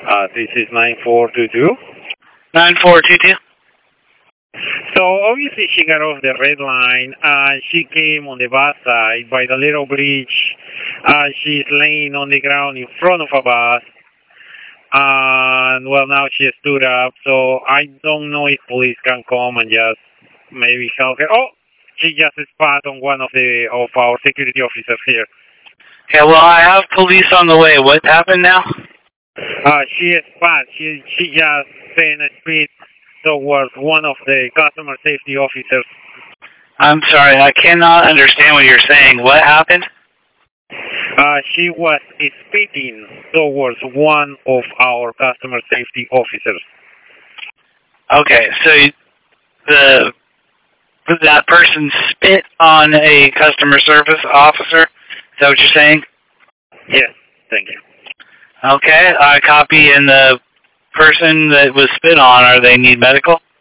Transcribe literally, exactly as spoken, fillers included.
Uh, this is nine four two two. nine four two two? So obviously she got off the red line and she came on the bus side by the little bridge. Uh, she's laying on the ground in front of a bus. And well, now she stood up, so I don't know if police can come and just maybe help her. Oh, she just spat on one of the of our security officers here. Okay, well, I have police on the way. What happened now? Uh, she spat. She she just sent a spit towards one of the customer safety officers. I'm sorry, I cannot understand what you're saying. What happened? Uh, she was spitting towards one of our customer safety officers. Okay, so the that person spit on a customer service officer? Is that what you're saying? Yes, thank you. Okay, I copy, and the person that was spit on, are they need medical?